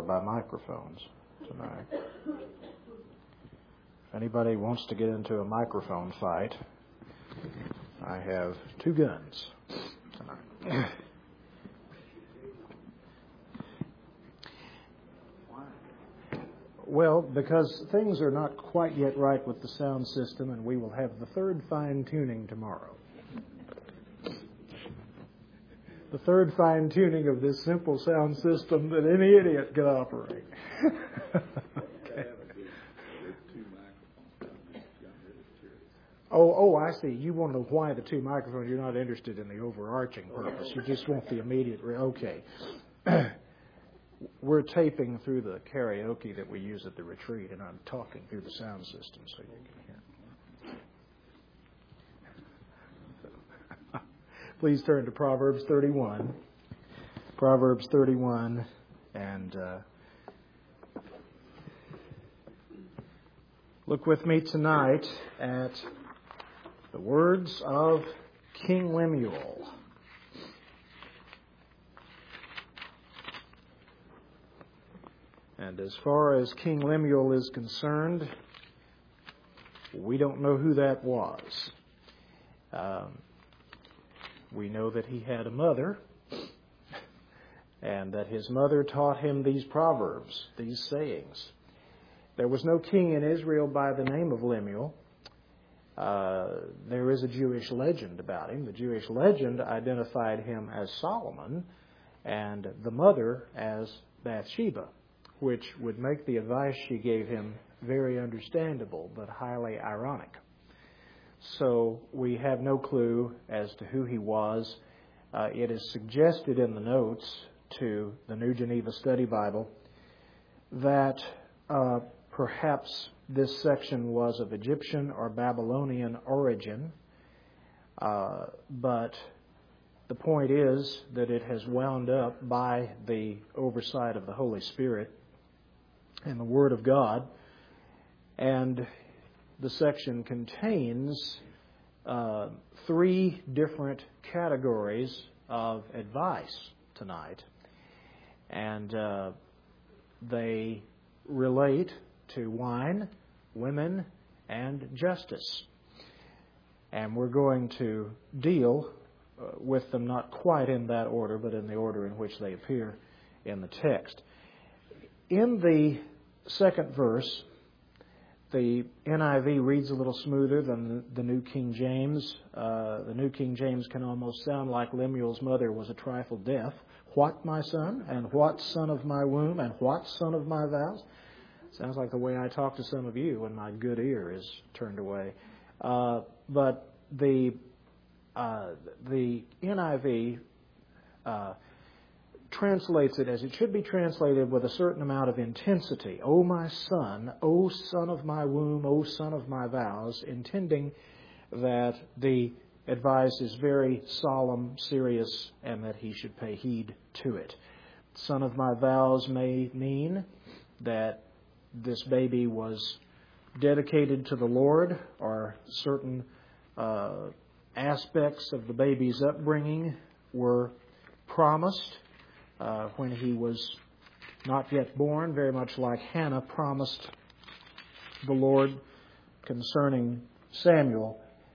or by microphones tonight. If anybody wants to get into a microphone fight, I have 2 guns tonight. Well, because things are not quite yet right with the sound system, and we will have the 3rd fine-tuning tomorrow. The 3rd fine-tuning of this simple sound system that any idiot can operate. Okay. Oh, I see. You want to know why the 2 microphones. You're not interested in the overarching purpose. You just want the immediate... Okay. We're taping through the karaoke that we use at the retreat, and I'm talking through the sound system so you can hear. Please turn to Proverbs 31. Proverbs 31, and look with me tonight at the words of King Lemuel. And as far as King Lemuel is concerned, we don't know who that was. We know that he had a mother, and that his mother taught him these proverbs, these sayings. There was no king in Israel by the name of Lemuel. There is a Jewish legend about him. The Jewish legend identified him as Solomon and the mother as Bathsheba, which would make the advice she gave him very understandable, but highly ironic. So we have no clue as to who he was. It is suggested in the notes to the New Geneva Study Bible that perhaps this section was of Egyptian or Babylonian origin, but the point is that it has wound up by the oversight of the Holy Spirit and the Word of God, and the section contains 3 different categories of advice tonight, and they relate to wine, women, and justice. And we're going to deal with them not quite in that order, but in the order in which they appear in the text. In the 2nd verse, the NIV reads a little smoother than the New King James. The New King James can almost sound like Lemuel's mother was a trifle deaf. What, my son? And what, son of my womb? And what, son of my vows? Sounds like the way I talk to some of you when my good ear is turned away. But the NIV translates it as it should be translated, with a certain amount of intensity. O my son, O son of my womb, O son of my vows, intending that the advice is very solemn, serious, and that he should pay heed to it. Son of my vows may mean that this baby was dedicated to the Lord, or certain aspects of the baby's upbringing were promised when he was not yet born, very much like Hannah promised the Lord concerning Samuel,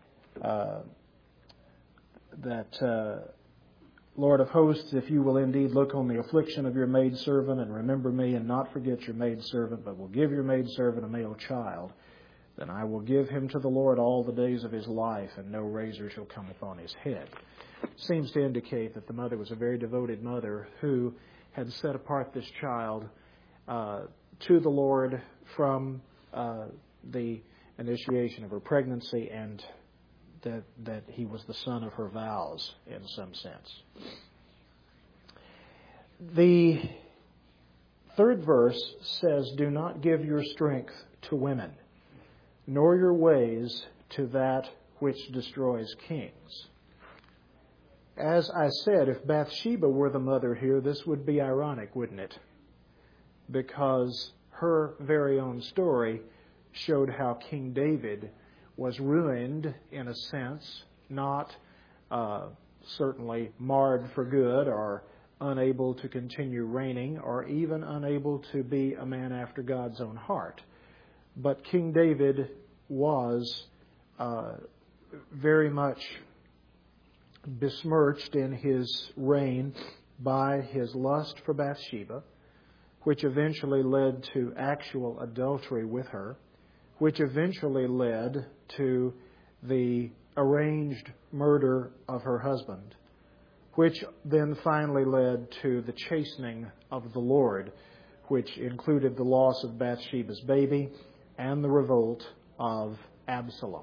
that Lord of hosts, if you will indeed look on the affliction of your maidservant and remember me and not forget your maidservant, but will give your maidservant a male child, then I will give him to the Lord all the days of his life, and no razor shall come upon his head. Seems to indicate that the mother was a very devoted mother who had set apart this child to the Lord from the initiation of her pregnancy, and that he was the son of her vows in some sense. The 3rd verse says, do not give your strength to women, nor your ways to that which destroys kings. As I said, if Bathsheba were the mother here, this would be ironic, wouldn't it? Because her very own story showed how King David was ruined, in a sense, not certainly marred for good or unable to continue reigning or even unable to be a man after God's own heart. But King David was very much besmirched in his reign by his lust for Bathsheba, which eventually led to actual adultery with her, which eventually led to the arranged murder of her husband, which then finally led to the chastening of the Lord, which included the loss of Bathsheba's baby and the revolt of Absalom.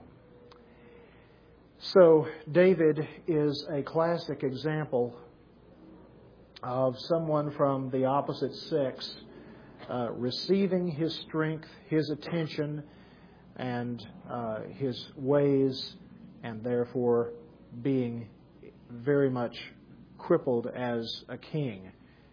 So David is a classic example of someone from the opposite sex receiving his strength, his attention, and his ways, and therefore being very much crippled as a king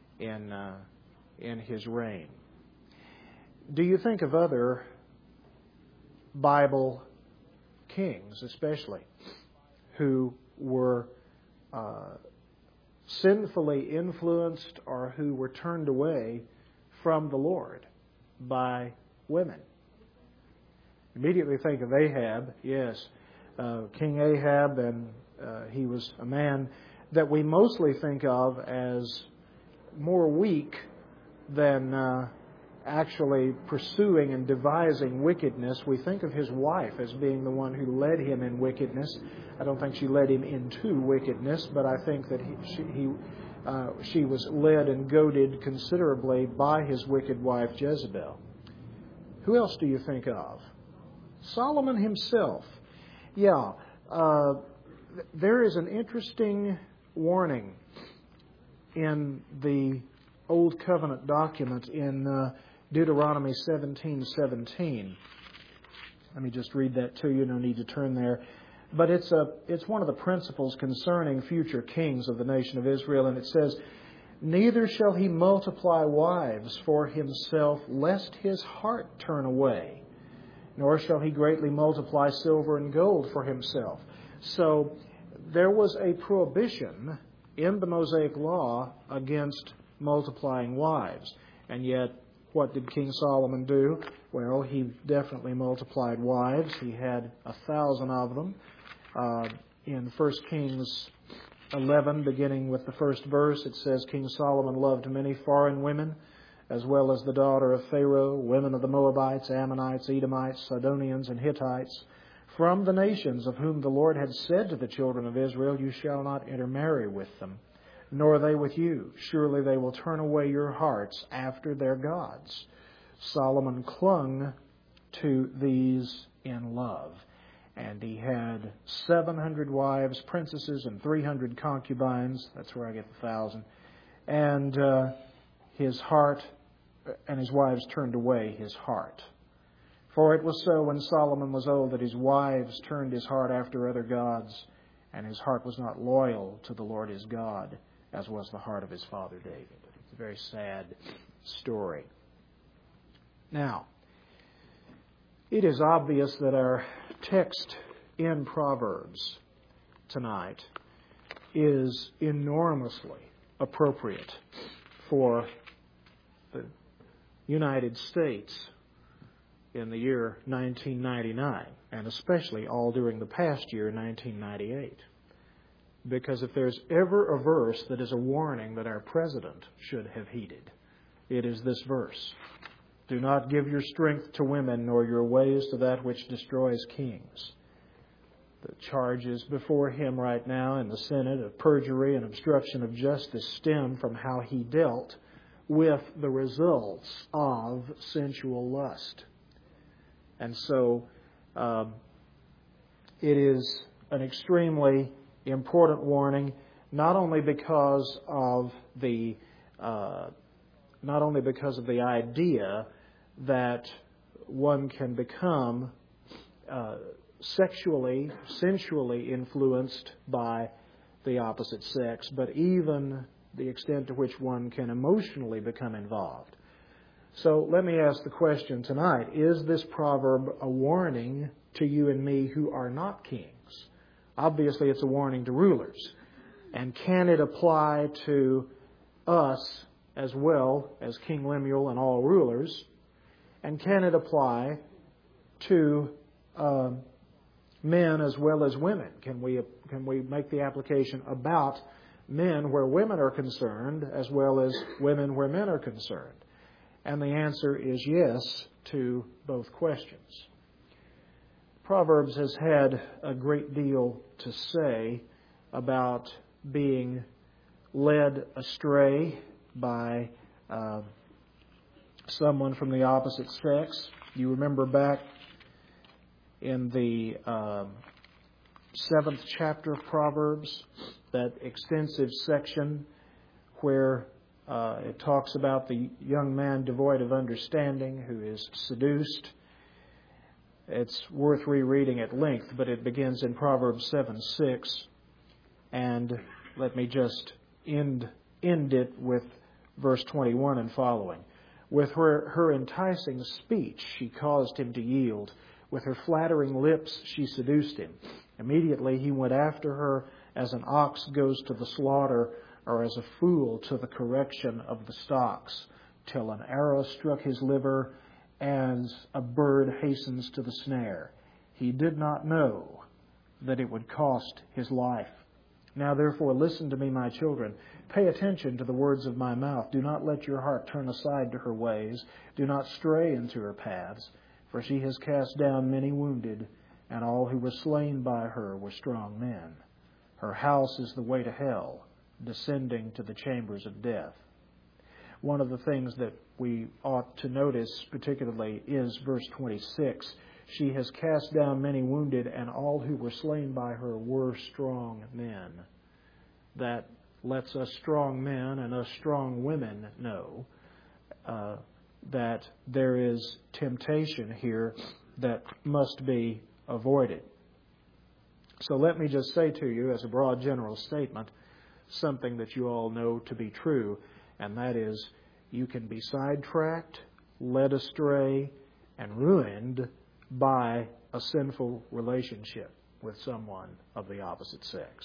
in his reign. Do you think of other Bible kings, especially, who were sinfully influenced or who were turned away from the Lord by women? Immediately think of Ahab. Yes, King Ahab, and he was a man that we mostly think of as more weak than actually pursuing and devising wickedness. We think of his wife as being the one who led him in wickedness. I don't think she led him into wickedness, but I think that she was led and goaded considerably by his wicked wife Jezebel. Who else do you think of? Solomon himself. Yeah, there is an interesting warning in the Old Covenant document in Deuteronomy 17:17. Let me just read that to you. No need to turn there. But it's one of the principles concerning future kings of the nation of Israel, and it says, "Neither shall he multiply wives for himself, lest his heart turn away, nor shall he greatly multiply silver and gold for himself." So there was a prohibition in the Mosaic Law against multiplying wives. And yet, what did King Solomon do? Well, he definitely multiplied wives. He had 1,000 of them. In 1 Kings 11, beginning with the first verse, it says, "King Solomon loved many foreign women, as well as the daughter of Pharaoh, women of the Moabites, Ammonites, Edomites, Sidonians, and Hittites, from the nations of whom the Lord had said to the children of Israel, 'You shall not intermarry with them, nor they with you. Surely they will turn away your hearts after their gods.' Solomon clung to these in love. And he had 700 wives, princesses, and 300 concubines." That's where I get the 1,000. And his heart and his wives turned away his heart. "For it was so when Solomon was old that his wives turned his heart after other gods, and his heart was not loyal to the Lord his God, as was the heart of his father David." It's a very sad story. Now, it is obvious that our text in Proverbs tonight is enormously appropriate for the United States in the year 1999, and especially all during the past year, 1998. Because if there's ever a verse that is a warning that our president should have heeded, it is this verse. "Do not give your strength to women, nor your ways to that which destroys kings." The charges before him right now in the Senate of perjury and obstruction of justice stem from how he dealt with the results of sensual lust. And so it is an extremely important warning, not only because of the idea that one can become sexually, sensually influenced by the opposite sex, but even the extent to which one can emotionally become involved. So let me ask the question tonight, is this proverb a warning to you and me who are not kings? Obviously, it's a warning to rulers. And can it apply to us as well as King Lemuel and all rulers? And can it apply to men as well as women? Can we make the application about men where women are concerned as well as women where men are concerned? And the answer is yes to both questions. Proverbs has had a great deal to say about being led astray by someone from the opposite sex. You remember back in the 7th chapter of Proverbs, that extensive section where it talks about the young man devoid of understanding who is seduced. It's worth rereading at length, but it begins in Proverbs 7:6. And let me just end it with verse 21 and following. With her enticing speech, she caused him to yield. With her flattering lips, she seduced him. Immediately he went after her as an ox goes to the slaughter, or as a fool to the correction of the stocks, till an arrow struck his liver and a bird hastens to the snare. He did not know that it would cost his life. Now therefore listen to me, my children. Pay attention to the words of my mouth. Do not let your heart turn aside to her ways. Do not stray into her paths. For she has cast down many wounded, and all who were slain by her were strong men. Her house is the way to hell, descending to the chambers of death. One of the things that we ought to notice particularly is verse 26. She has cast down many wounded, and all who were slain by her were strong men. That lets us strong men and us strong women know that there is temptation here that must be avoided. So let me just say to you, as a broad general statement, something that you all know to be true, and that is you can be sidetracked, led astray, and ruined by a sinful relationship with someone of the opposite sex.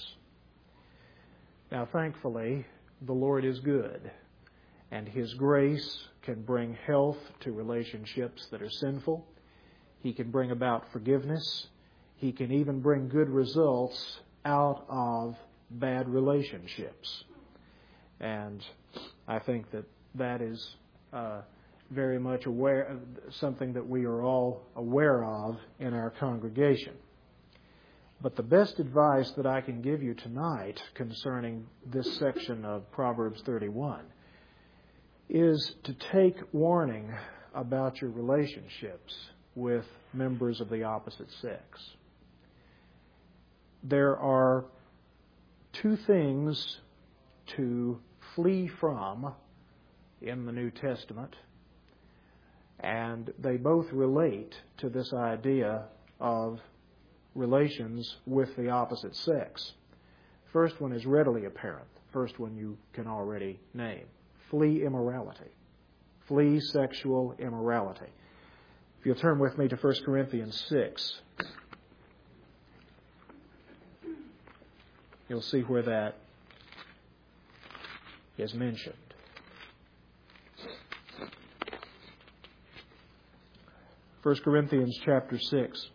Now, thankfully, the Lord is good, and His grace can bring health to relationships that are sinful. He can bring about forgiveness. He can even bring good results out of bad relationships. And I think that is very much something that we are all aware of in our congregation. But the best advice that I can give you tonight concerning this section of Proverbs 31 is to take warning about your relationships with members of the opposite sex. There are two things to flee from in the New Testament, and they both relate to this idea of relations with the opposite sex. First one is readily apparent. First one you can already name. Flee immorality. Flee sexual immorality. If you'll turn with me to 1 Corinthians 6, you'll see where that is mentioned. 1 Corinthians chapter 6.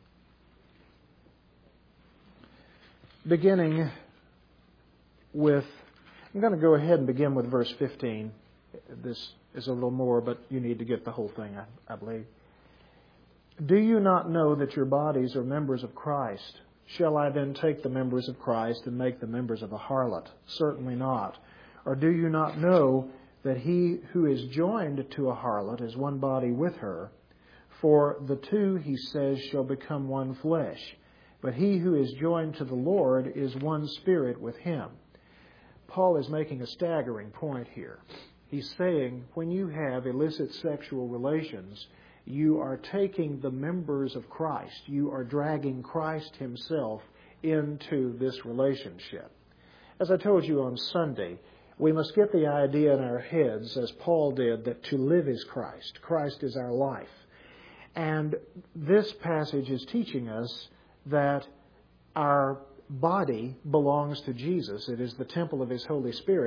Beginning with, I'm going to go ahead and begin with verse 15. This is a little more, but you need to get the whole thing, I believe. Do you not know that your bodies are members of Christ? Shall I then take the members of Christ and make them members of a harlot? Certainly not. Or do you not know that he who is joined to a harlot is one body with her? For the two, he says, shall become one flesh. But he who is joined to the Lord is one spirit with him. Paul is making a staggering point here. He's saying when you have illicit sexual relations, you are taking the members of Christ. You are dragging Christ himself into this relationship. As I told you on Sunday, we must get the idea in our heads, as Paul did, that to live is Christ. Christ is our life. And this passage is teaching us that our body belongs to Jesus. It is the temple of His Holy Spirit,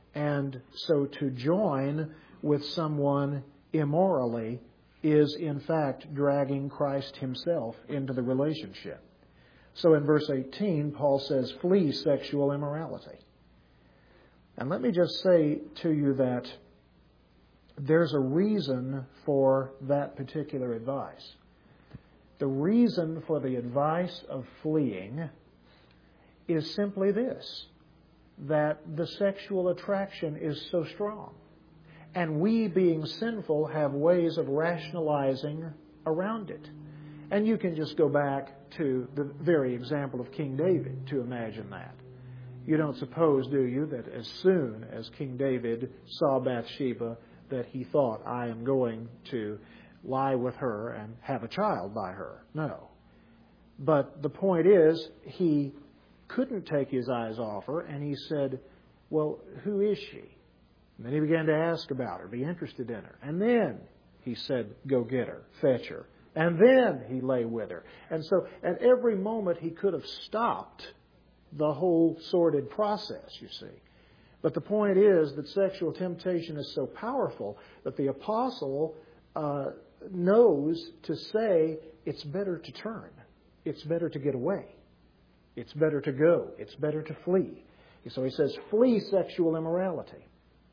And so to join with someone immorally is in fact dragging Christ Himself into the relationship. So in verse 18, Paul says, flee sexual immorality. And let me just say to you that there's a reason for that particular advice. The reason for the advice of fleeing is simply this, that the sexual attraction is so strong. And we, being sinful, have ways of rationalizing around it. And you can just go back to the very example of King David to imagine that. You don't suppose, do you, that as soon as King David saw Bathsheba, that he thought, I am going to lie with her and have a child by her? No. But the point is, he couldn't take his eyes off her, and he said, well, who is she? And then he began to ask about her, be interested in her. And then he said, go get her, fetch her. And then he lay with her. And so at every moment he could have stopped the whole sordid process, you see. But the point is that sexual temptation is so powerful that the apostle knows to say it's better to turn. It's better to get away. It's better to go. It's better to flee. So he says, flee sexual immorality.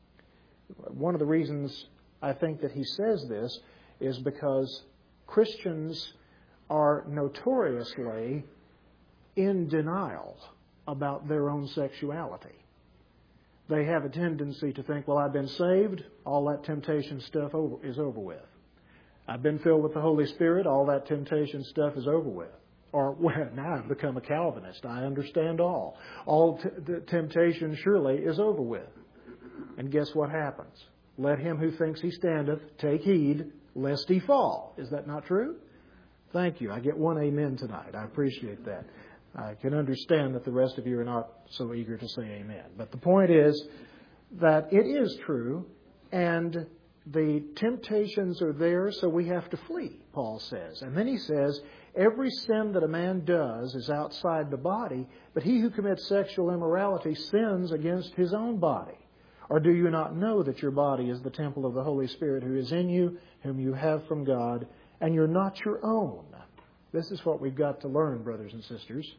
One of the reasons I think that he says this is because Christians are notoriously in denial about their own sexuality. They have a tendency to think, well, I've been saved, all that temptation stuff is over with. I've been filled with the Holy Spirit, all that temptation stuff is over with. Or, well, now I've become a Calvinist, I understand all. All temptation surely is over with. And guess what happens? Let him who thinks he standeth take heed, lest he fall. Is that not true? Thank you. I get one amen tonight. I appreciate that. I can understand that the rest of you are not so eager to say amen. But the point is that it is true, and the temptations are there, so we have to flee, Paul says. And then he says, every sin that a man does is outside the body, but he who commits sexual immorality sins against his own body. Or do you not know that your body is the temple of the Holy Spirit who is in you, whom you have from God, and you're not your own? This is what we've got to learn, brothers and sisters.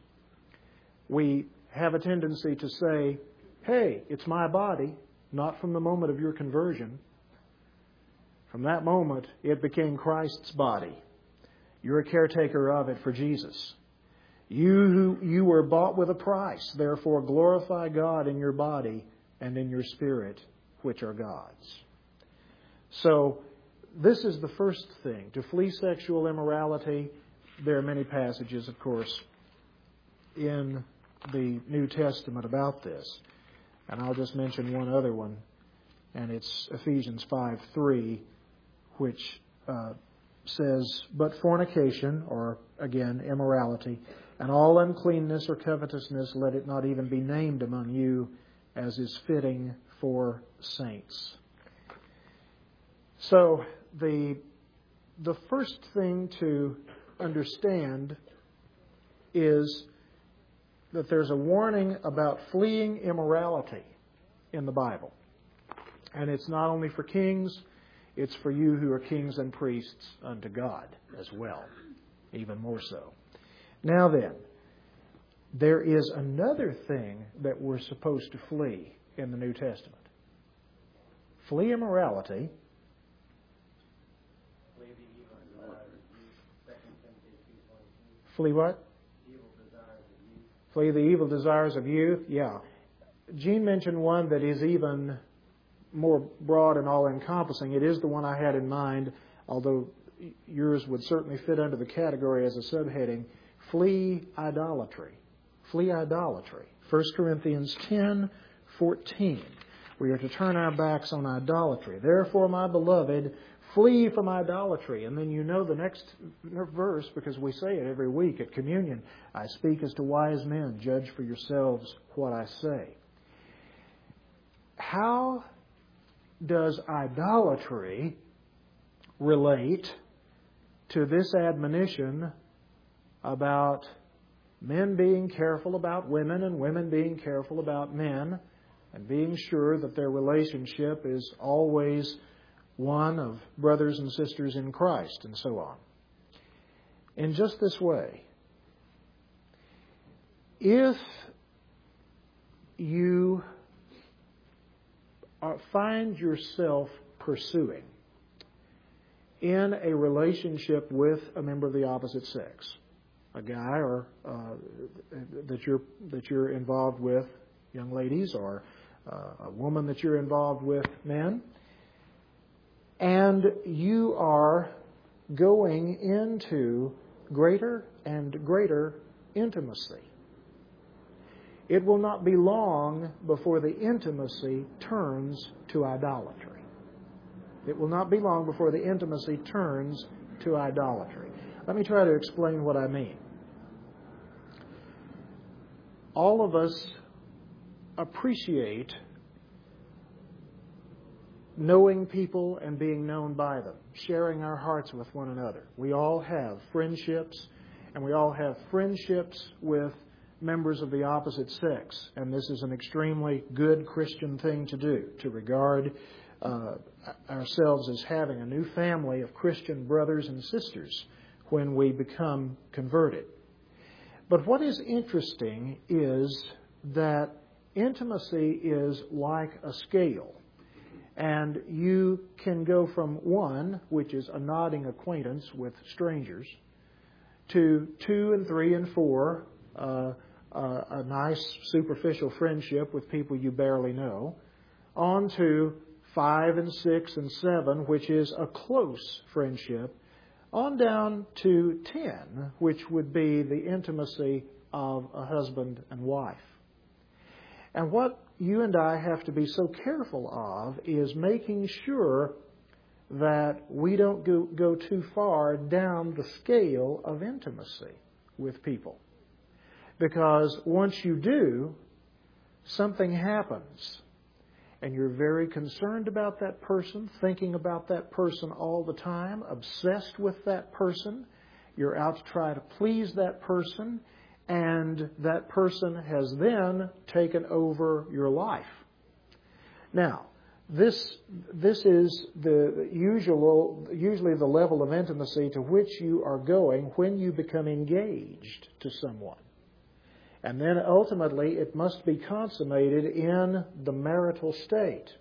We have a tendency to say, hey, it's my body, not from the moment of your conversion. From that moment, it became Christ's body. You're a caretaker of it for Jesus. You were bought with a price. Therefore, glorify God in your body and in your spirit, which are God's. So, this is the first thing. To flee sexual immorality, there are many passages, of course, in the New Testament about this. And I'll just mention one other one, and it's Ephesians 5:3, which says, but fornication, or again, immorality, and all uncleanness or covetousness, let it not even be named among you, as is fitting for saints. So, the first thing to understand is that there's a warning about fleeing immorality in the Bible. And it's not only for kings, it's for you who are kings and priests unto God as well, even more so. Now then, there is another thing that we're supposed to flee in the New Testament. Flee immorality. Flee what? Flee the evil desires of youth. Yeah. Gene mentioned one that is even more broad and all-encompassing. It is the one I had in mind, although yours would certainly fit under the category as a subheading. Flee idolatry. Flee idolatry. 1 Corinthians 10:14. We are to turn our backs on idolatry. Therefore, my beloved, flee from idolatry. And then you know the next verse, because we say it every week at communion. I speak as to wise men. Judge for yourselves what I say. How does idolatry relate to this admonition about men being careful about women and women being careful about men, and being sure that their relationship is always one of brothers and sisters in Christ, and so on. In just this way, if you find yourself pursuing in a relationship with a member of the opposite sex, a guy or that you're involved with, young ladies, or a woman that you're involved with, men, and you are going into greater and greater intimacy, it will not be long before the intimacy turns to idolatry. It will not be long before the intimacy turns to idolatry. Let me try to explain what I mean. All of us appreciate knowing people and being known by them, sharing our hearts with one another. We all have friendships, and we all have friendships with members of the opposite sex. And this is an extremely good Christian thing to do, to regard ourselves as having a new family of Christian brothers and sisters when we become converted. But what is interesting is that intimacy is like a scale. And you can go from one, which is a nodding acquaintance with strangers, to 2 and 3 and 4, a nice superficial friendship with people you barely know, on to 5 and 6 and 7, which is a close friendship, on down to 10, which would be the intimacy of a husband and wife. And what you and I have to be so careful of is making sure that we don't go too far down the scale of intimacy with people. Because once you do, something happens. And you're very concerned about that person, thinking about that person all the time, obsessed with that person. You're out to try to please that person, and that person has then taken over your life. Now, this is usually the level of intimacy to which you are going when you become engaged to someone. And then ultimately it must be consummated in the marital state.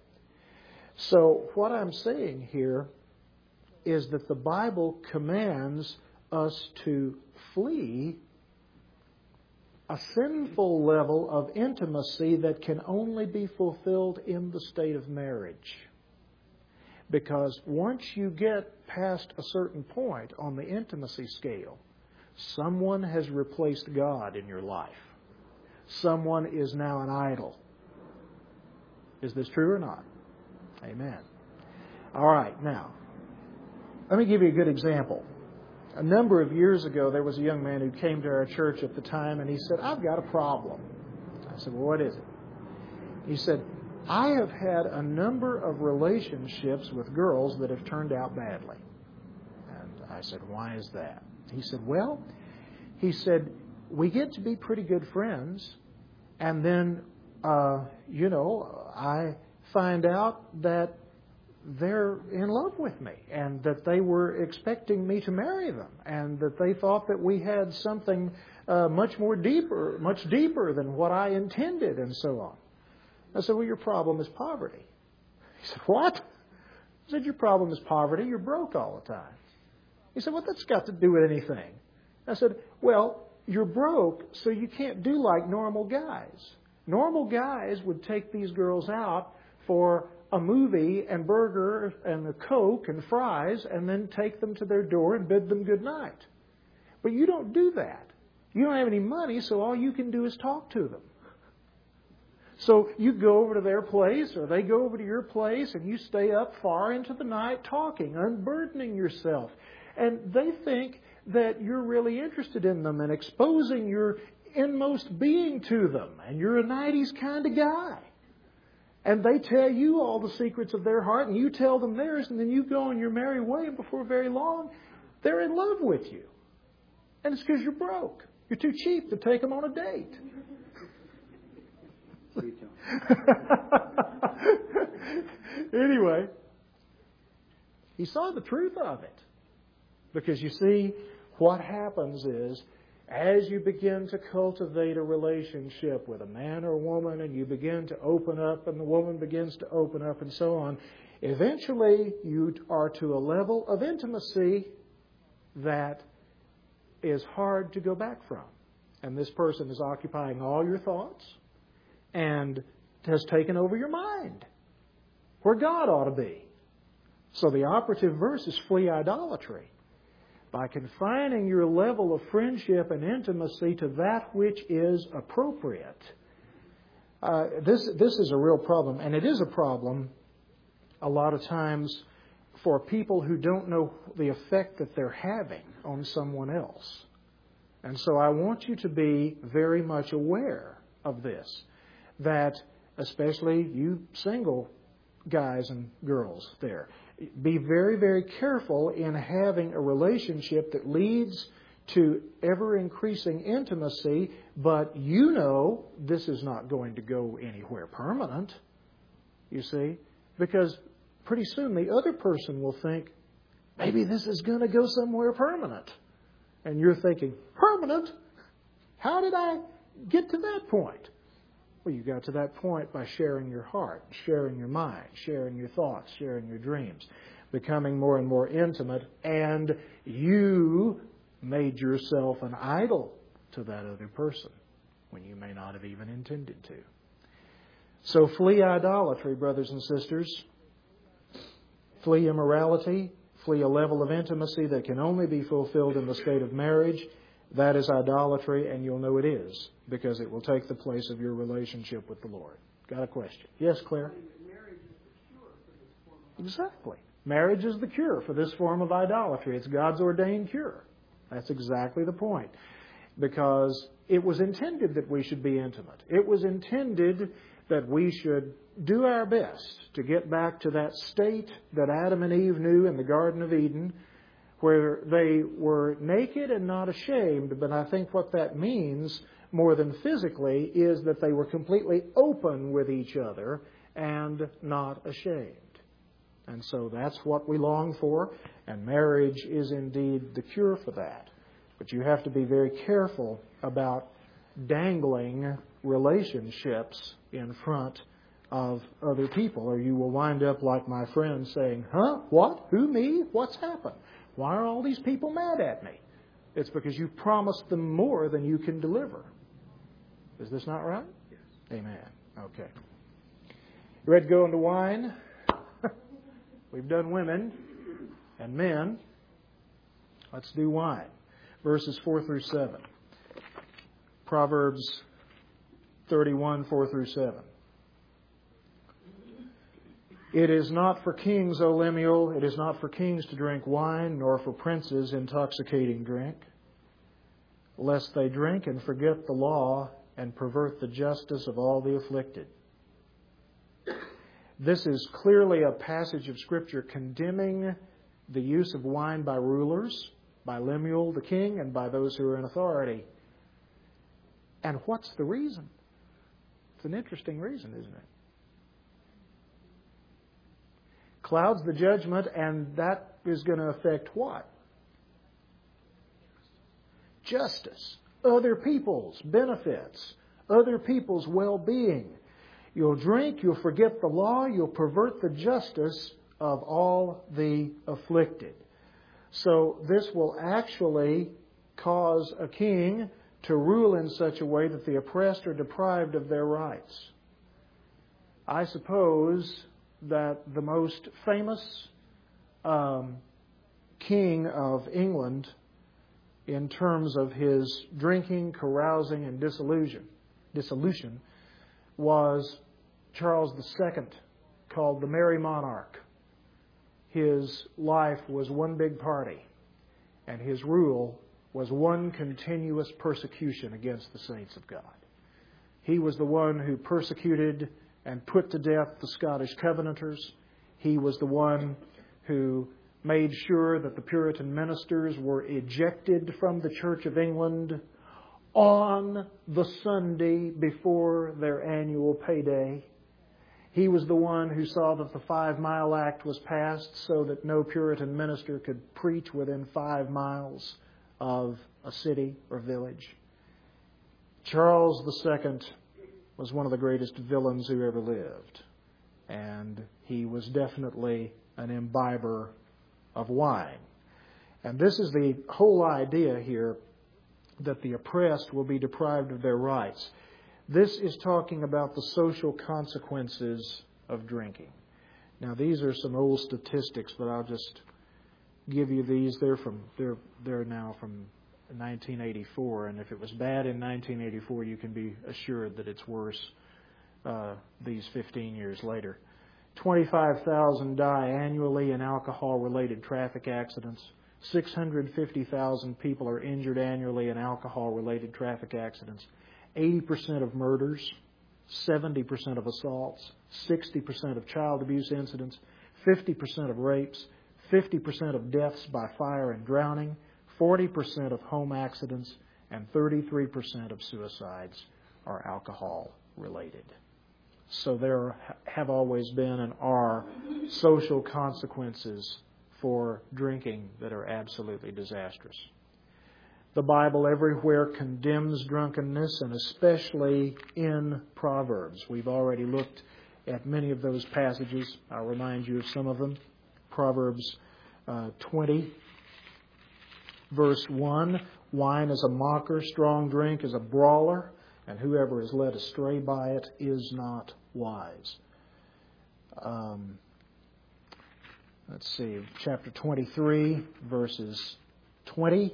So what I'm saying here is that the Bible commands us to flee a sinful level of intimacy that can only be fulfilled in the state of marriage. Because once you get past a certain point on the intimacy scale, someone has replaced God in your life. Someone is now an idol. Is this true or not? Amen. All right, now, let me give you a good example. A number of years ago, there was a young man who came to our church at the time, and he said, "I've got a problem." I said, "Well, what is it?" He said, "I have had a number of relationships with girls that have turned out badly." And I said, "Why is that?" He said, "Well," he said, "we get to be pretty good friends, and then, I find out that they're in love with me, and that they were expecting me to marry them, and that they thought that we had something much deeper than what I intended, and so on." I said, "Well, your problem is poverty." He said, "What?" I said, "Your problem is poverty. You're broke all the time." He said, "What that's got to do with anything?" I said, "Well, you're broke, so you can't do like normal guys. Normal guys would take these girls out for a movie and burger and a Coke and fries and then take them to their door and bid them good night. But you don't do that. You don't have any money, so all you can do is talk to them. So you go over to their place, or they go over to your place, and you stay up far into the night talking, unburdening yourself. And they think that you're really interested in them and exposing your inmost being to them. And you're a nighties kind of guy. And they tell you all the secrets of their heart, and you tell them theirs, and then you go on your merry way, and before very long, they're in love with you. And it's because you're broke. You're too cheap to take them on a date. Anyway, he saw the truth of it. Because you see, what happens is, as you begin to cultivate a relationship with a man or woman, and you begin to open up, and the woman begins to open up, and so on, eventually you are to a level of intimacy that is hard to go back from. And this person is occupying all your thoughts and has taken over your mind, where God ought to be. So the operative verse is flee idolatry. By confining your level of friendship and intimacy to that which is appropriate. This is a real problem, and it is a problem a lot of times for people who don't know the effect that they're having on someone else. And so I want you to be very much aware of this, that especially you single guys and girls there, be very, very careful in having a relationship that leads to ever-increasing intimacy, but you know this is not going to go anywhere permanent, you see, because pretty soon the other person will think, maybe this is going to go somewhere permanent. And you're thinking, permanent? How did I get to that point? Well, you got to that point by sharing your heart, sharing your mind, sharing your thoughts, sharing your dreams, becoming more and more intimate, and you made yourself an idol to that other person when you may not have even intended to. So flee idolatry, brothers and sisters. Flee immorality. Flee a level of intimacy that can only be fulfilled in the state of marriage. That is idolatry, and you'll know it is, because it will take the place of your relationship with the Lord. Got a question? Yes, Claire? Exactly. Marriage is the cure for this form of idolatry. It's God's ordained cure. That's exactly the point. Because it was intended that we should be intimate. It was intended that we should do our best to get back to that state that Adam and Eve knew in the Garden of Eden, where they were naked and not ashamed. But I think what that means, more than physically, is that they were completely open with each other and not ashamed. And so that's what we long for, and marriage is indeed the cure for that. But you have to be very careful about dangling relationships in front of other people, or you will wind up like my friend saying, "Huh? What? Who? Me? What's happened? Why are all these people mad at me?" It's because you promised them more than you can deliver. Is this not right? Yes. Amen. Okay. You ready to go into wine? We've done women and men. Let's do wine. Verses 4 through 7. Proverbs 31, 4 through 7. It is not for kings, O Lemuel, it is not for kings to drink wine, nor for princes intoxicating drink, lest they drink and forget the law and pervert the justice of all the afflicted. This is clearly a passage of Scripture condemning the use of wine by rulers, by Lemuel the king, and by those who are in authority. And what's the reason? It's an interesting reason, isn't it? Clouds the judgment, and that is going to affect what? Justice. Other people's benefits. Other people's well-being. You'll drink, you'll forget the law, you'll pervert the justice of all the afflicted. So this will actually cause a king to rule in such a way that the oppressed are deprived of their rights. I suppose that the most famous king of England, in terms of his drinking, carousing, and dissolution, was Charles II, called the Merry Monarch. His life was one big party, and his rule was one continuous persecution against the saints of God. He was the one who persecuted and put to death the Scottish Covenanters. He was the one who made sure that the Puritan ministers were ejected from the Church of England. on the Sunday before their annual payday. He was the one who saw that the 5 Mile Act was passed so that no Puritan minister could preach within 5 miles of a city or village. Charles II was one of the greatest villains who ever lived. And he was definitely an imbiber of wine. And this is the whole idea here, that the oppressed will be deprived of their rights. This is talking about the social consequences of drinking. Now, these are some old statistics, but I'll just give you these. They're now from 1984, and if it was bad in 1984, you can be assured that it's worse these 15 years later. 25,000 die annually in alcohol-related traffic accidents. 650,000 people are injured annually in alcohol-related traffic accidents. 80% of murders, 70% of assaults, 60% of child abuse incidents, 50% of rapes, 50% of deaths by fire and drowning, 40% of home accidents, and 33% of suicides are alcohol-related. So there have always been and are social consequences for drinking that are absolutely disastrous. The Bible everywhere condemns drunkenness, and especially in Proverbs. We've already looked at many of those passages. I'll remind you of some of them. Proverbs 20, verse 1, wine is a mocker, strong drink is a brawler, and whoever is led astray by it is not wise. Let's see, chapter 23, verses 20.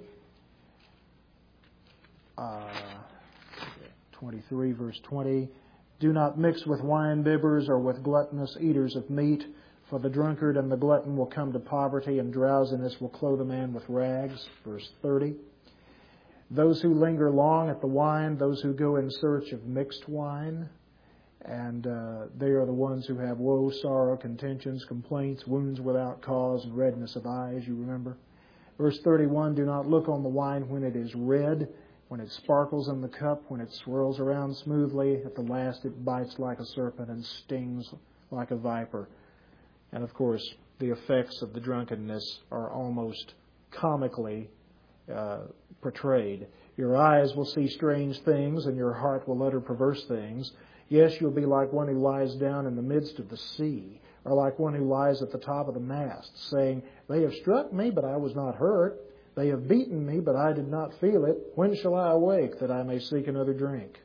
23, verse 20. Do not mix with wine bibbers or with gluttonous eaters of meat, for the drunkard and the glutton will come to poverty, and drowsiness will clothe a man with rags. Verse 30. Those who linger long at the wine, those who go in search of mixed wine, and they are the ones who have woe, sorrow, contentions, complaints, wounds without cause, and redness of eyes, you remember. Verse 31, do not look on the wine when it is red, when it sparkles in the cup, when it swirls around smoothly. At the last it bites like a serpent and stings like a viper. And of course, the effects of the drunkenness are almost comically portrayed. Your eyes will see strange things, and your heart will utter perverse things. Yes, you'll be like one who lies down in the midst of the sea, or like one who lies at the top of the mast, saying, they have struck me, but I was not hurt. They have beaten me, but I did not feel it. When shall I awake, that I may seek another drink?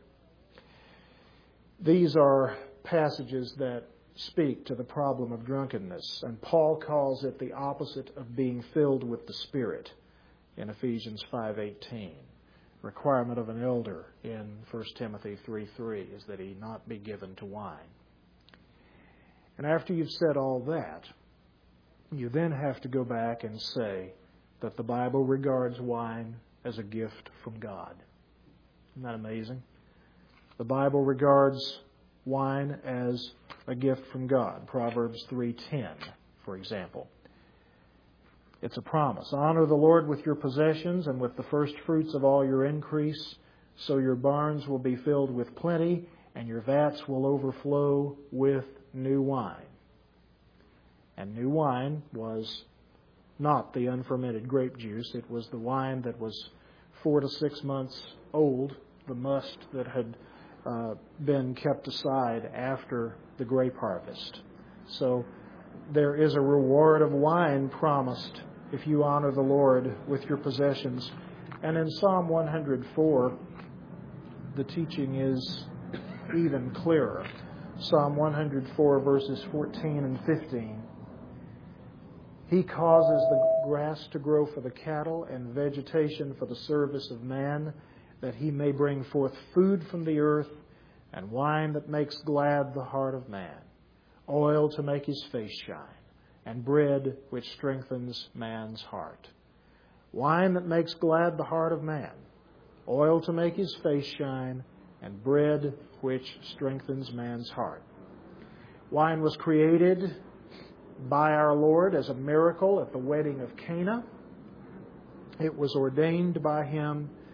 These are passages that speak to the problem of drunkenness, and Paul calls it the opposite of being filled with the Spirit in Ephesians 5:18. Requirement of an elder in 1 Timothy 3:3 is that he not be given to wine. And after you've said all that, you then have to go back and say that the Bible regards wine as a gift from God. Isn't that amazing? The Bible regards wine as a gift from God. Proverbs 3:10, for example. It's a promise. Honor the Lord with your possessions and with the first fruits of all your increase, so your barns will be filled with plenty and your vats will overflow with new wine. And new wine was not the unfermented grape juice. It was the wine that was 4 to 6 months old, the must that had been kept aside after the grape harvest. So there is a reward of wine promised if you honor the Lord with your possessions. And in Psalm 104, the teaching is even clearer. Psalm 104, verses 14 and 15. He causes the grass to grow for the cattle and vegetation for the service of man, that he may bring forth food from the earth and wine that makes glad the heart of man, oil to make his face shine, and bread which strengthens man's heart. Wine that makes glad the heart of man, oil to make his face shine, and bread which strengthens man's heart. Wine was created by our Lord as a miracle at the wedding of Cana. It was ordained by Him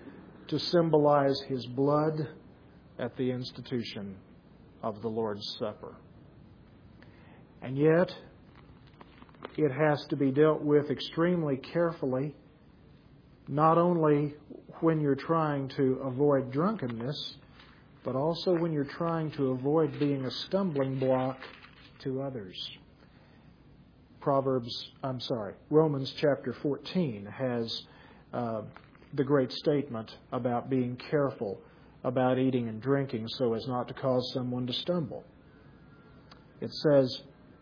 to symbolize His blood at the institution of the Lord's Supper. And yet, it has to be dealt with extremely carefully, not only when you're trying to avoid drunkenness, but also when you're trying to avoid being a stumbling block to others. Romans chapter 14 has the great statement about being careful about eating and drinking so as not to cause someone to stumble. It says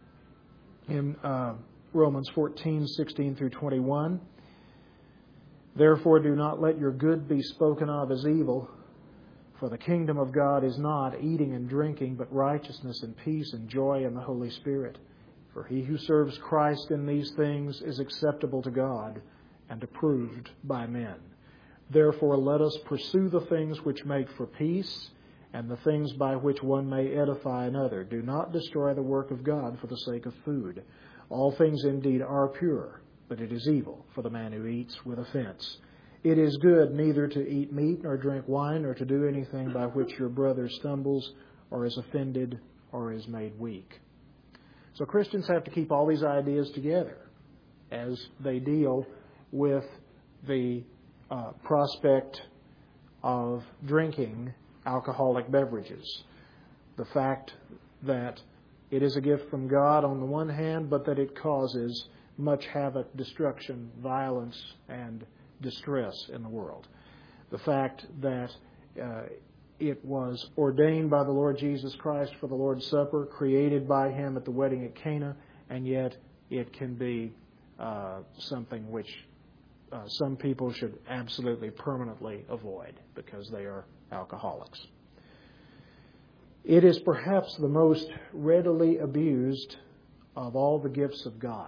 in Romans 14:16 through 21, "Therefore do not let your good be spoken of as evil, for the kingdom of God is not eating and drinking, but righteousness and peace and joy in the Holy Spirit. For he who serves Christ in these things is acceptable to God and approved by men. Therefore let us pursue the things which make for peace and the things by which one may edify another. Do not destroy the work of God for the sake of food. All things indeed are pure, but it is evil for the man who eats with offense. It is good neither to eat meat nor drink wine nor to do anything by which your brother stumbles or is offended or is made weak." So Christians have to keep all these ideas together as they deal with the prospect of drinking alcoholic beverages. The fact that it is a gift from God on the one hand, but that it causes much havoc, destruction, violence, and distress in the world. The fact that it was ordained by the Lord Jesus Christ for the Lord's Supper, created by Him at the wedding at Cana, and yet it can be something which some people should absolutely permanently avoid because they are alcoholics. It is perhaps the most readily abused of all the gifts of God.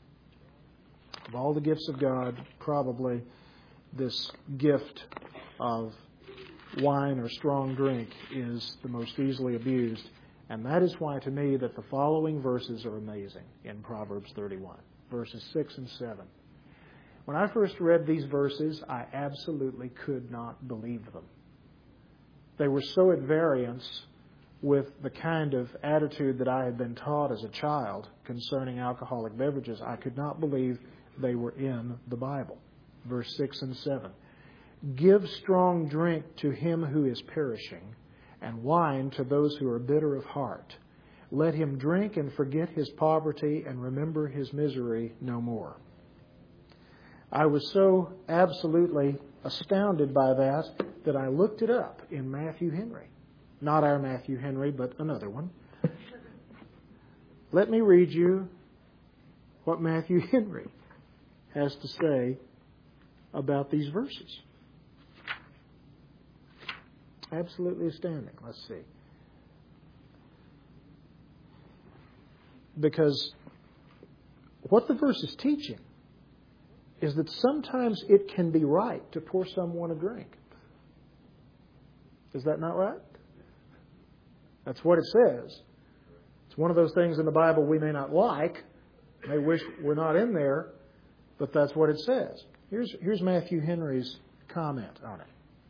Of all the gifts of God, probably this gift of wine or strong drink is the most easily abused. And that is why, to me, that the following verses are amazing in Proverbs 31, verses 6 and 7. When I first read these verses, I absolutely could not believe them. They were so at variance with the kind of attitude that I had been taught as a child concerning alcoholic beverages. I could not believe they were in the Bible. Verse 6 and 7. "Give strong drink to him who is perishing, and wine to those who are bitter of heart. Let him drink and forget his poverty and remember his misery no more." I was so absolutely astounded by that I looked it up in Matthew Henry. Not our Matthew Henry, but another one. Let me read you what Matthew Henry has to say about these verses. Absolutely astounding. Let's see. Because what the verse is teaching is that sometimes it can be right to pour someone a drink. Is that not right? That's what it says. It's one of those things in the Bible we may not like, may wish we're not in there, but that's what it says. Here's Matthew Henry's comment on it.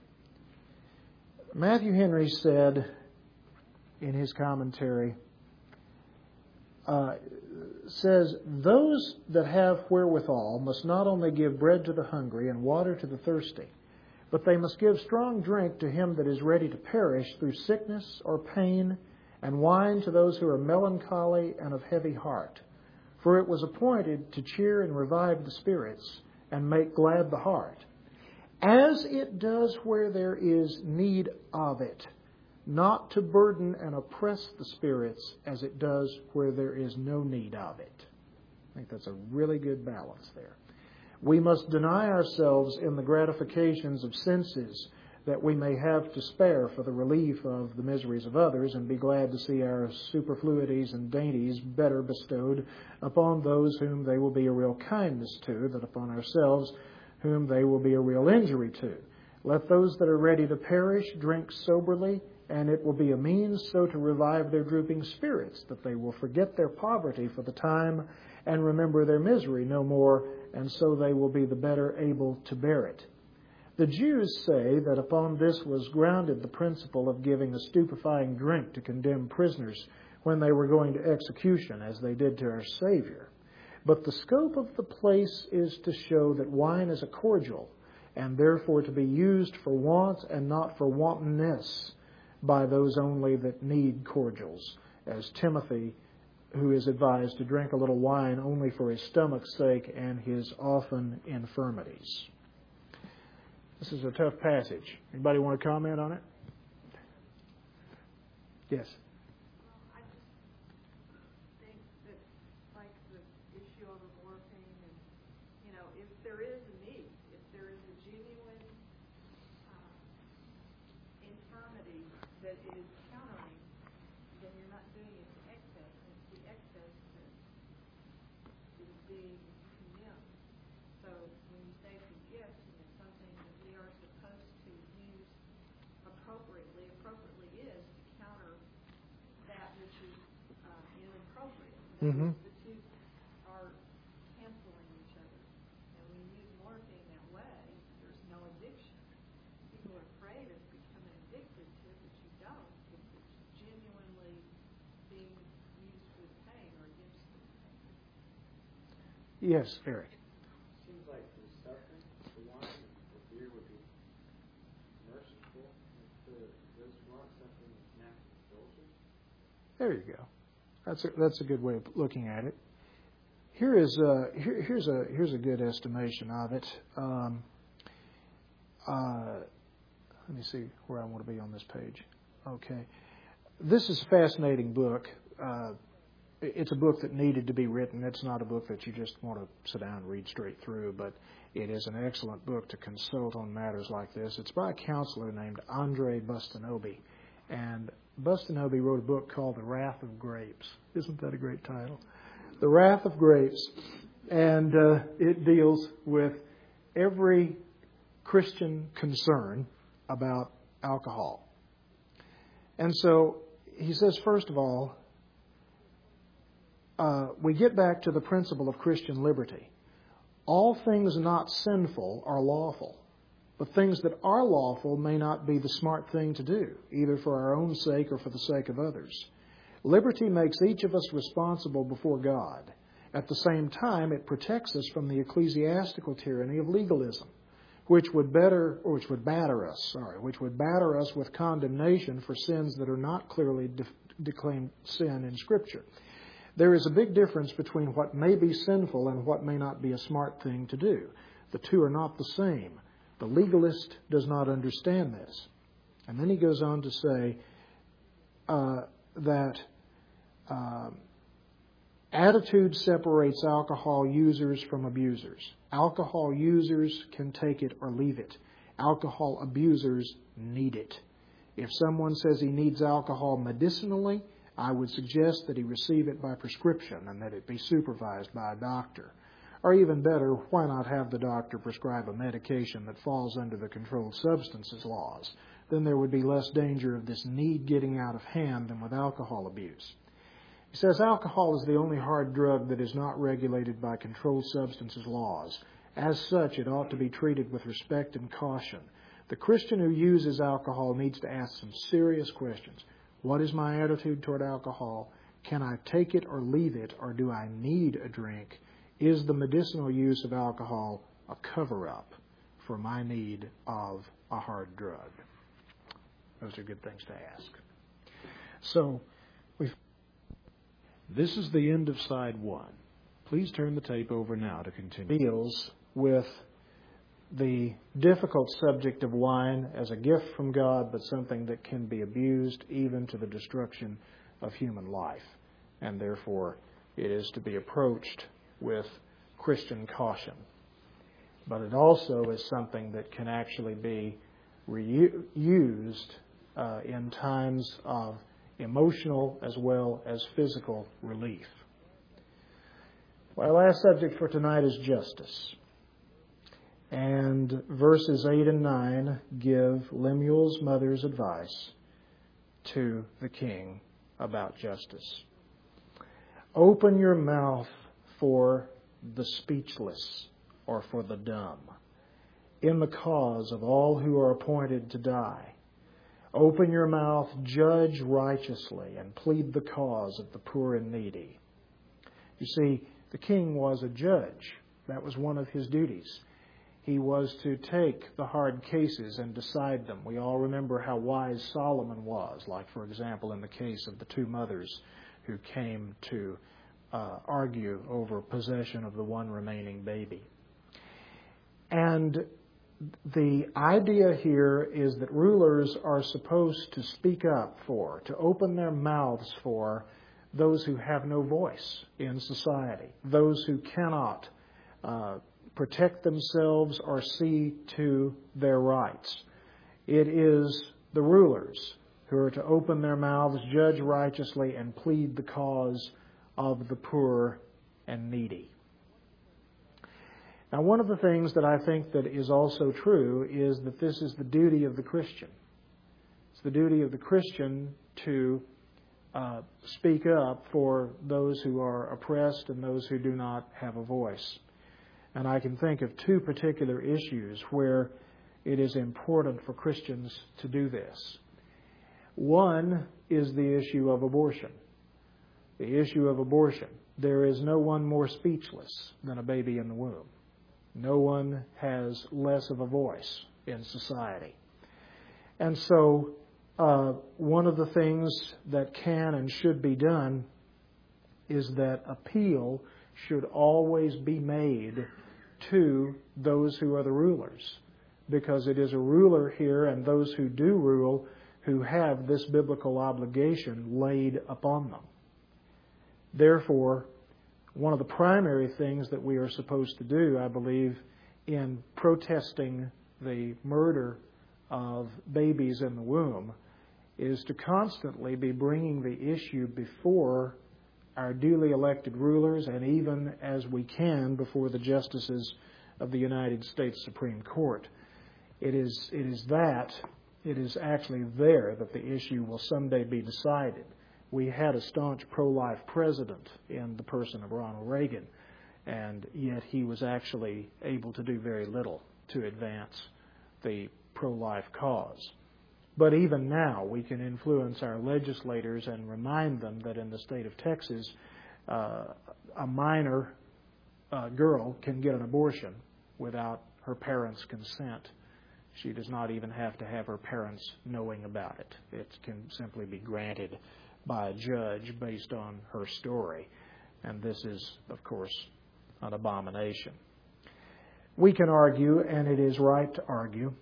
Matthew Henry said in his commentary, says, "Those that have wherewithal must not only give bread to the hungry and water to the thirsty, but they must give strong drink to him that is ready to perish through sickness or pain, and wine to those who are melancholy and of heavy heart. For it was appointed to cheer and revive the spirits and make glad the heart, as it does where there is need of it, not to burden and oppress the spirits as it does where there is no need of it." I think that's a really good balance there. "We must deny ourselves in the gratifications of senses that we may have to spare for the relief of the miseries of others, and be glad to see our superfluities and dainties better bestowed upon those whom they will be a real kindness to, than upon ourselves whom they will be a real injury to. Let those that are ready to perish drink soberly, and it will be a means so to revive their drooping spirits, that they will forget their poverty for the time and remember their misery no more, and so they will be the better able to bear it. The Jews say that upon this was grounded the principle of giving a stupefying drink to condemned prisoners when they were going to execution, as they did to our Savior. But the scope of the place is to show that wine is a cordial, and therefore to be used for want and not for wantonness by those only that need cordials, as Timothy, who is advised to drink a little wine only for his stomach's sake and his often infirmities. This is a tough passage. Anybody want to comment on it? Yes. I just think that, like the issue of morphine, and if there is a need, if there is a genuine infirmity that is countering, then you're not doing it to excess. It's the excess that is being condemned. So when you say it's a gift, and it's something that we are supposed to use appropriately is to counter that which is inappropriate. Mm-hmm. The two are canceling each other. And when you use morphine that way, there's no addiction. People are afraid of becoming addicted to it, but you don't. If it's genuinely being used with pain or against the pain. Yes, Eric. Seems like the suffering, the wine, the beer would be merciful. Does want something that's naturally indulgent? There you go. That's a good way of looking at it. Here's a good estimation of it. Let me see where I want to be on this page. Okay, this is a fascinating book. It's a book that needed to be written. It's not a book that you just want to sit down and read straight through, but it is an excellent book to consult on matters like this. It's by a counselor named Andre Bustanobi. And Bustanobi wrote a book called The Wrath of Grapes. Isn't that a great title? The Wrath of Grapes. And it deals with every Christian concern about alcohol. And so he says, first of all, we get back to the principle of Christian liberty. All things not sinful are lawful, but things that are lawful may not be the smart thing to do, either for our own sake or for the sake of others. Liberty makes each of us responsible before God. At the same time, it protects us from the ecclesiastical tyranny of legalism, which would batter us with condemnation for sins that are not clearly declaimed sin in Scripture. There is a big difference between what may be sinful and what may not be a smart thing to do. The two are not the same. The legalist does not understand this. And then he goes on to say that attitude separates alcohol users from abusers. Alcohol users can take it or leave it. Alcohol abusers need it. If someone says he needs alcohol medicinally, I would suggest that he receive it by prescription and that it be supervised by a doctor. Or even better, why not have the doctor prescribe a medication that falls under the controlled substances laws? Then there would be less danger of this need getting out of hand than with alcohol abuse. He says alcohol is the only hard drug that is not regulated by controlled substances laws. As such, it ought to be treated with respect and caution. The Christian who uses alcohol needs to ask some serious questions. What is my attitude toward alcohol? Can I take it or leave it, or do I need a drink? Is the medicinal use of alcohol a cover-up for my need of a hard drug? Those are good things to ask. So, this is the end of side one. Please turn the tape over now to continue. Deals with the difficult subject of wine as a gift from God, but something that can be abused even to the destruction of human life. And therefore, it is to be approached with Christian caution. But it also is something that can actually be used in times of emotional as well as physical relief. Our last subject for tonight is justice. And verses 8 and 9 give Lemuel's mother's advice to the king about justice. Open your mouth for the speechless or for the dumb, in the cause of all who are appointed to die. Open your mouth, judge righteously, and plead the cause of the poor and needy. You see, the king was a judge. That was one of his duties. He was to take the hard cases and decide them. We all remember how wise Solomon was, like, for example, in the case of the two mothers who came to argue over possession of the one remaining baby. And the idea here is that rulers are supposed to speak up for, to open their mouths for those who have no voice in society, those who cannot protect themselves or see to their rights. It is the rulers who are to open their mouths, judge righteously, and plead the cause of the poor and needy. Now, one of the things that I think that is also true is that this is the duty of the Christian. It's the duty of the Christian to speak up for those who are oppressed and those who do not have a voice. And I can think of two particular issues where it is important for Christians to do this. One is the issue of abortion. The issue of abortion. There is no one more speechless than a baby in the womb. No one has less of a voice in society. And so one of the things that can and should be done is that appeal should always be made to those who are the rulers, because it is a ruler here and those who do rule who have this biblical obligation laid upon them. Therefore, one of the primary things that we are supposed to do, I believe, in protesting the murder of babies in the womb is to constantly be bringing the issue before our duly elected rulers and even as we can before the justices of the United States Supreme Court. It is actually there that the issue will someday be decided. We had a staunch pro-life president in the person of Ronald Reagan, and yet he was actually able to do very little to advance the pro-life cause. But even now, we can influence our legislators and remind them that in the state of Texas, a minor girl can get an abortion without her parents' consent. She does not even have to have her parents knowing about it. It can simply be granted by a judge based on her story. And this is, of course, an abomination. We can argue, and it is right to argue,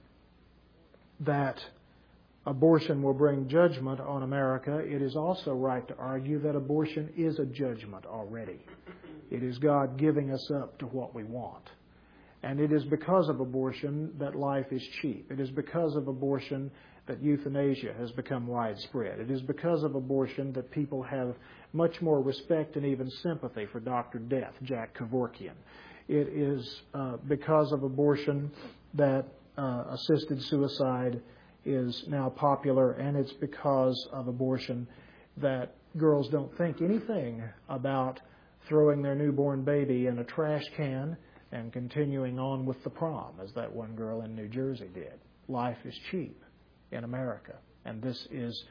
that abortion will bring judgment on America. It is also right to argue that abortion is a judgment already. It is God giving us up to what we want. And it is because of abortion that life is cheap. It is because of abortion that euthanasia has become widespread. It is because of abortion that people have much more respect and even sympathy for Dr. Death, Jack Kevorkian. It is because of abortion that assisted suicide is now popular, and it's because of abortion that girls don't think anything about throwing their newborn baby in a trash can and continuing on with the prom, as that one girl in New Jersey did. Life is cheap in America, and this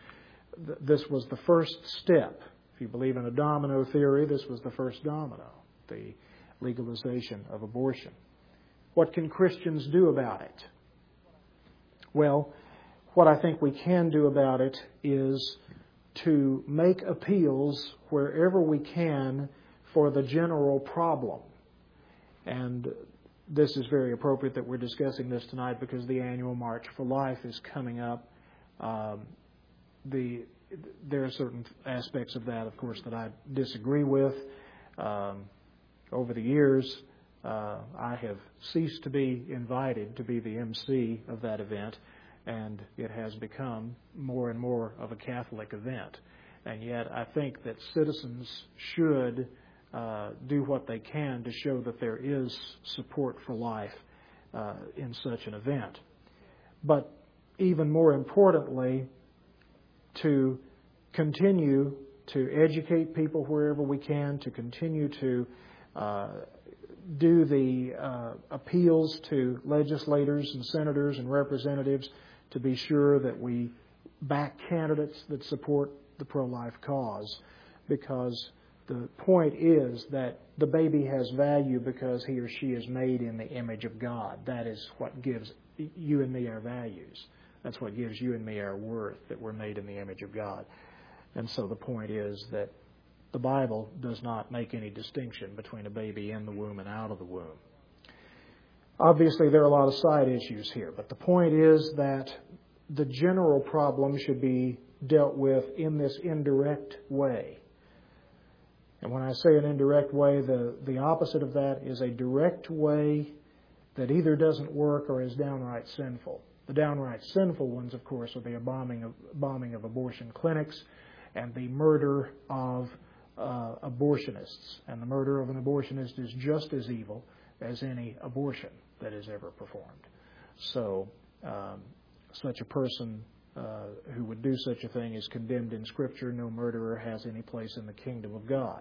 was the first step. If you believe in a domino theory, this was the first domino, the legalization of abortion. What can Christians do about it? Well, what I think we can do about it is to make appeals wherever we can for the general problem. And this is very appropriate that we're discussing this tonight because the annual March for Life is coming up. There are certain aspects of that, of course, that I disagree with. Over the years, I have ceased to be invited to be the MC of that event, and it has become more and more of a Catholic event. And yet I think that citizens should do what they can to show that there is support for life in such an event. But even more importantly, to continue to educate people wherever we can, to continue to do the appeals to legislators and senators and representatives to be sure that we back candidates that support the pro-life cause, because the point is that the baby has value because he or she is made in the image of God. That is what gives you and me our values. That's what gives you and me our worth, that we're made in the image of God. And so the point is that the Bible does not make any distinction between a baby in the womb and out of the womb. Obviously, there are a lot of side issues here, but the point is that the general problem should be dealt with in this indirect way. And when I say an indirect way, the opposite of that is a direct way that either doesn't work or is downright sinful. The downright sinful ones, of course, are the bombing of abortion clinics and the murder of abortionists. And the murder of an abortionist is just as evil as any abortion that is ever performed. So such a person who would do such a thing is condemned in Scripture. No murderer has any place in the kingdom of God.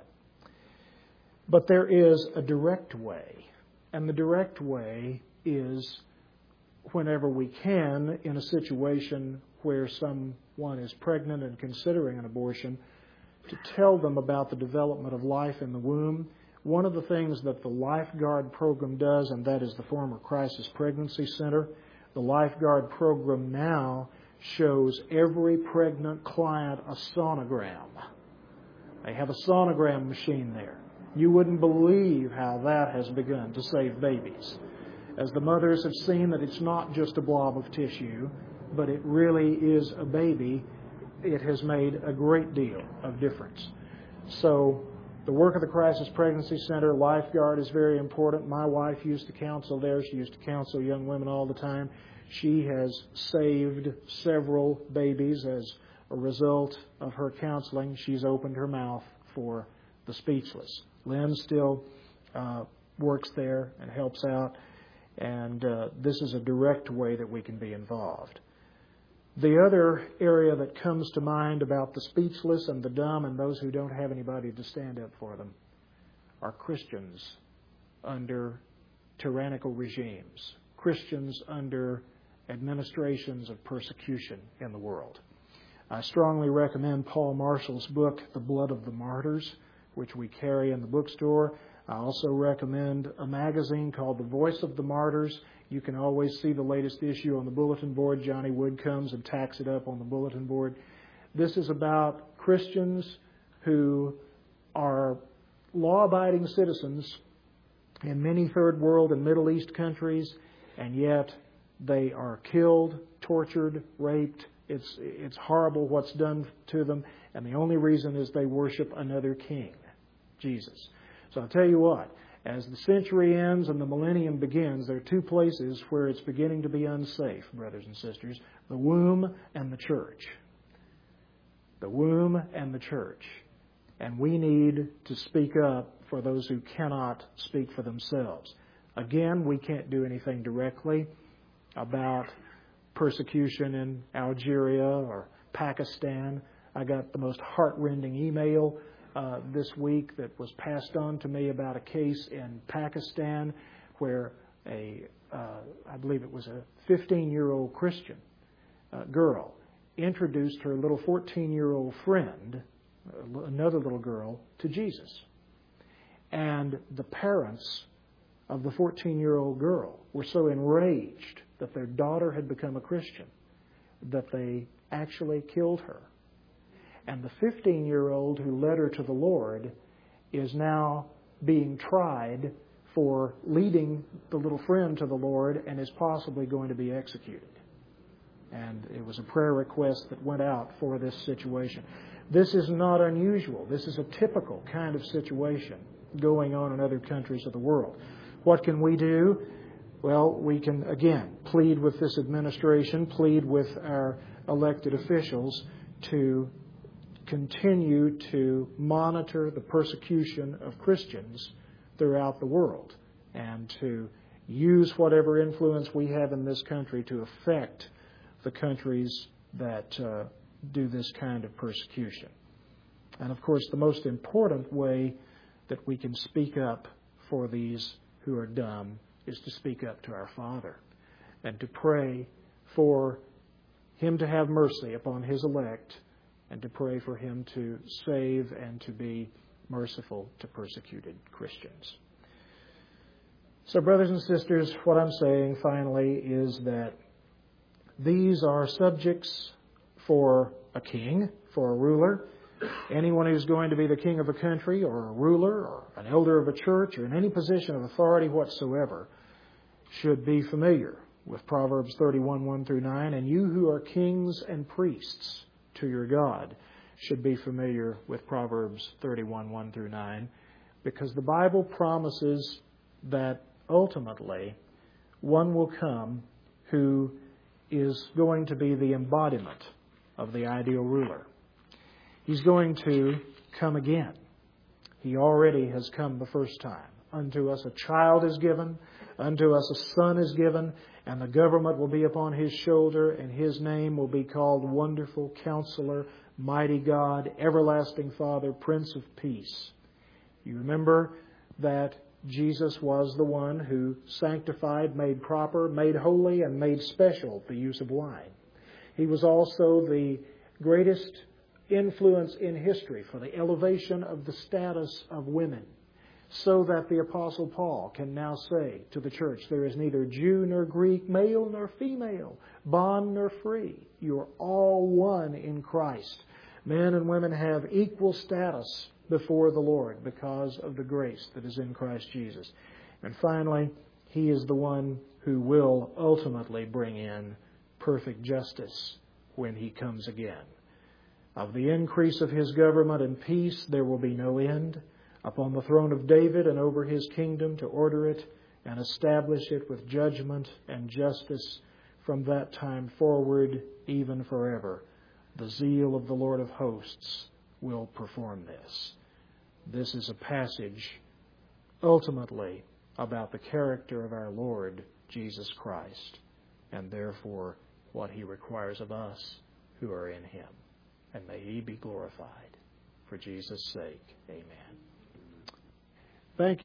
But there is a direct way, and the direct way is whenever we can, in a situation where someone is pregnant and considering an abortion, to tell them about the development of life in the womb. One of the things that the Lifeguard program does, and that is the former Crisis Pregnancy Center, the Lifeguard program now shows every pregnant client a sonogram. They have a sonogram machine there. You wouldn't believe how that has begun to save babies. As the mothers have seen that it's not just a blob of tissue, but it really is a baby, it has made a great deal of difference. So the work of the Crisis Pregnancy Center, Lifeguard, is very important. My wife used to counsel there. She used to counsel young women all the time. She has saved several babies as a result of her counseling. She's opened her mouth for the speechless. Lynn still works there and helps out, and this is a direct way that we can be involved. The other area that comes to mind about the speechless and the dumb and those who don't have anybody to stand up for them are Christians under tyrannical regimes, Christians under administrations of persecution in the world. I strongly recommend Paul Marshall's book, The Blood of the Martyrs, which we carry in the bookstore. I also recommend a magazine called The Voice of the Martyrs. You can always see the latest issue on the bulletin board. Johnny Wood comes and tacks it up on the bulletin board. This is about Christians who are law-abiding citizens in many third world and Middle East countries, and yet they are killed, tortured, raped. It's horrible what's done to them, and the only reason is they worship another king, Jesus. So I'll tell you what, as the century ends and the millennium begins, there are two places where it's beginning to be unsafe, brothers and sisters: the womb and the church. The womb and the church. And we need to speak up for those who cannot speak for themselves. Again, we can't do anything directly about persecution in Algeria or Pakistan. I got the most heartrending email this week that was passed on to me about a case in Pakistan where I believe it was a 15-year-old Christian girl introduced her little 14-year-old friend, another little girl, to Jesus. And the parents of the 14-year-old girl were so enraged that their daughter had become a Christian that they actually killed her. And the 15-year-old who led her to the Lord is now being tried for leading the little friend to the Lord and is possibly going to be executed. And it was a prayer request that went out for this situation. This is not unusual. This is a typical kind of situation going on in other countries of the world. What can we do? Well, we can, again, plead with this administration, plead with our elected officials to continue to monitor the persecution of Christians throughout the world and to use whatever influence we have in this country to affect the countries that do this kind of persecution. And, of course, the most important way that we can speak up for these who are dumb is to speak up to our Father and to pray for Him to have mercy upon His elect and to pray for Him to save and to be merciful to persecuted Christians. So, brothers and sisters, what I'm saying finally is that these are subjects for a king, for a ruler. Anyone who's going to be the king of a country or a ruler or an elder of a church or in any position of authority whatsoever should be familiar with Proverbs 31:1-9. And you who are kings and priests to your God should be familiar with Proverbs 31:1-9, because the Bible promises that ultimately one will come who is going to be the embodiment of the ideal ruler. He's going to come again. He already has come the first time. Unto us a child is given, unto us a son is given, and the government will be upon His shoulder, and His name will be called Wonderful Counselor, Mighty God, Everlasting Father, Prince of Peace. You remember that Jesus was the one who sanctified, made proper, made holy, and made special the use of wine. He was also the greatest influence in history for the elevation of the status of women, so that the Apostle Paul can now say to the church, there is neither Jew nor Greek, male nor female, bond nor free. You are all one in Christ. Men and women have equal status before the Lord because of the grace that is in Christ Jesus. And finally, He is the one who will ultimately bring in perfect justice when He comes again. Of the increase of His government and peace there will be no end, upon the throne of David and over His kingdom, to order it and establish it with judgment and justice from that time forward, even forever. The zeal of the Lord of hosts will perform this. This is a passage ultimately about the character of our Lord Jesus Christ, and therefore what He requires of us who are in Him. And may He be glorified. For Jesus' sake, amen. Thank you.